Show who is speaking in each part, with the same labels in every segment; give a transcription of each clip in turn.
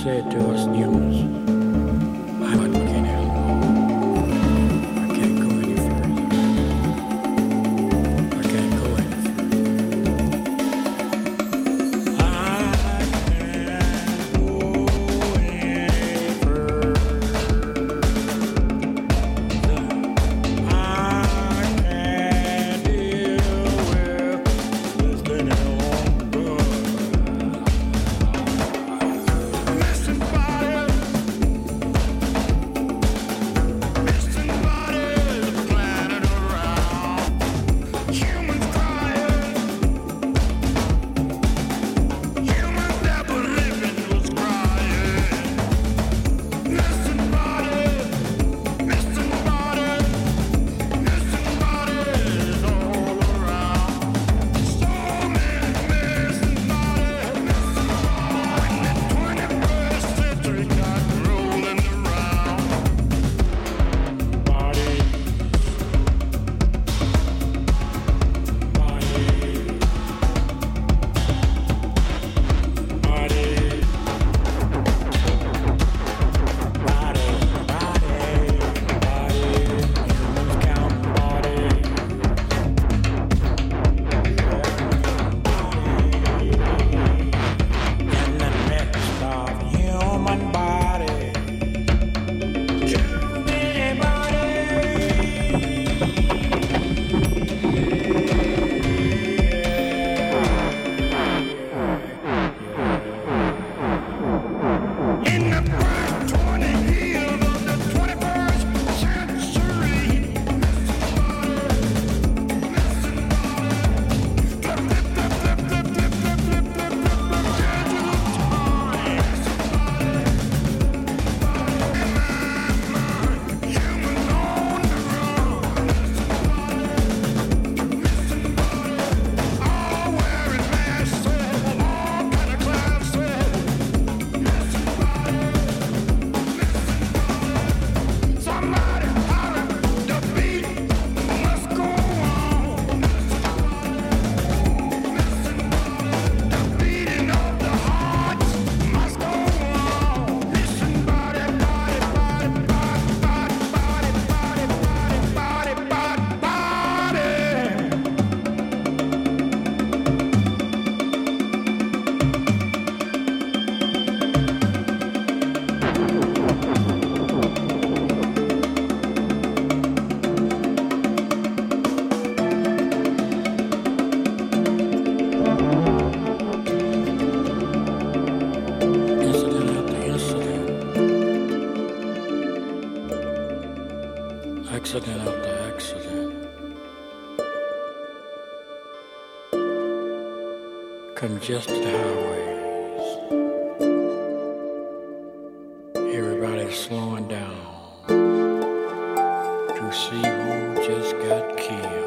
Speaker 1: said to us humans, I can't handle it. I can't go any further. I can't go any further. I can't go any further. I can't deal with this any longer. Listen, fire. Accident after accident. Congested highways. Everybody's slowing down to see who just got killed.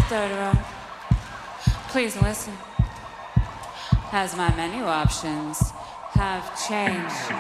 Speaker 2: Third row. Please listen, as my menu options have changed.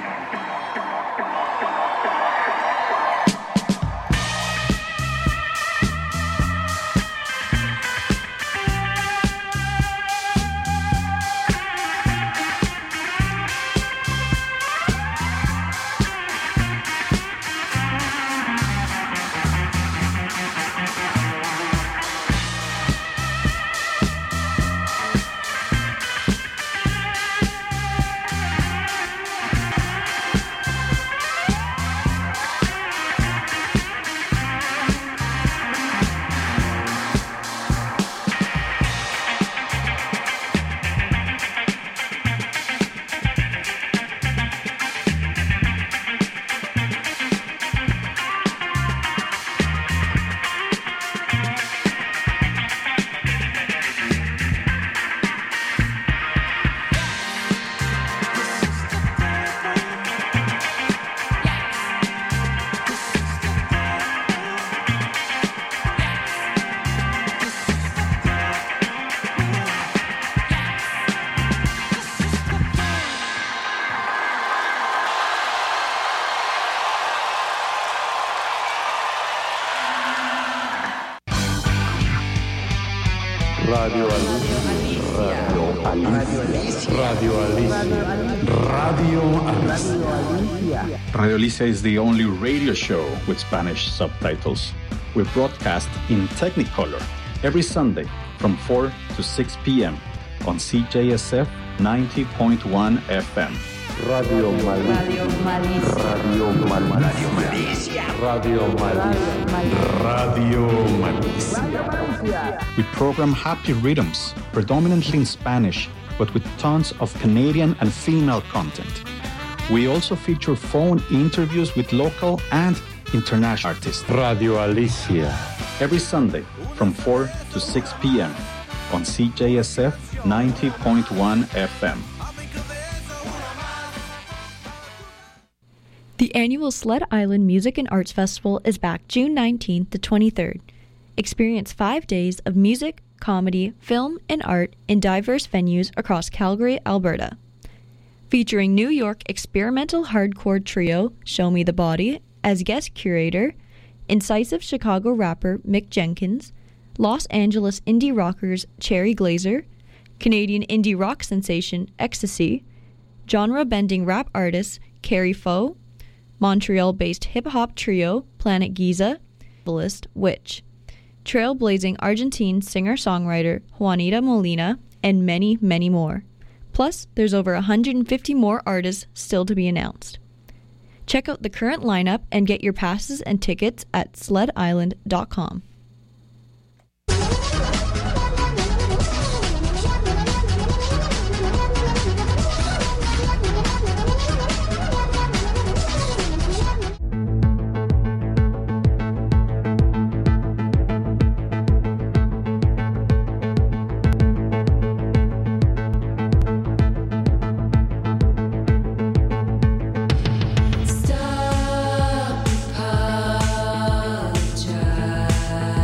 Speaker 3: Radio Alicia.
Speaker 4: Radio Alicia is the only radio show with Spanish subtitles. We broadcast in Technicolor every Sunday from 4 to 6 p.m. on CJSF 90.1 FM.
Speaker 3: Radio Malicia. Radio Malicia. Radio Malicia.
Speaker 4: Radio Malicia. We program happy rhythms, predominantly in Spanish, but with tons of Canadian and female content. We also feature phone interviews with local and international artists.
Speaker 3: Radio Alicia.
Speaker 4: Every Sunday from 4 to 6 p.m. on CJSF 90.1 FM.
Speaker 5: The annual Sled Island Music and Arts Festival is back June 19th to 23rd. Experience 5 days of music, comedy, film, and art in diverse venues across Calgary, Alberta. Featuring New York experimental hardcore trio Show Me the Body as guest curator, incisive Chicago rapper Mick Jenkins, Los Angeles indie rockers Cherry Glazer, Canadian indie rock sensation Ecstasy, genre-bending rap artist Carrie Foe, Montreal-based hip-hop trio Planet Giza, novelist Witch, trailblazing Argentine singer-songwriter Juanita Molina, and many, many more. Plus, there's over 150 more artists still to be announced. Check out the current lineup and get your passes and tickets at sledisland.com.
Speaker 2: Stop apologizing.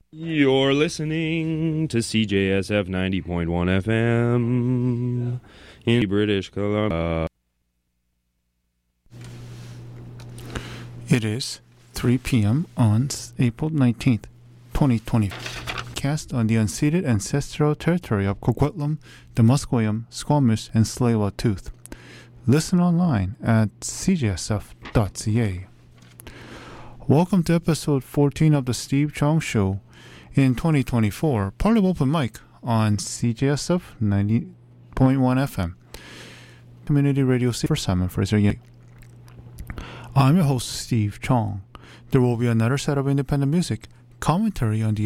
Speaker 6: You're listening to CJSF 90.1 FM in British Columbia.
Speaker 7: It is 3 p.m. on April 19th, 2020. Cast on the unceded ancestral territory of Coquitlam, the Musqueam, Squamish, and Tsleil-Waututh. Listen online at cjsf.ca. Welcome to episode 14 of the Steve Chong Show in 2024, part of Open Mic on CJSF 90.1 FM, community radio for Simon Fraser Yee. I'm your host, Steve Chong. There will be another set of independent music, commentary on the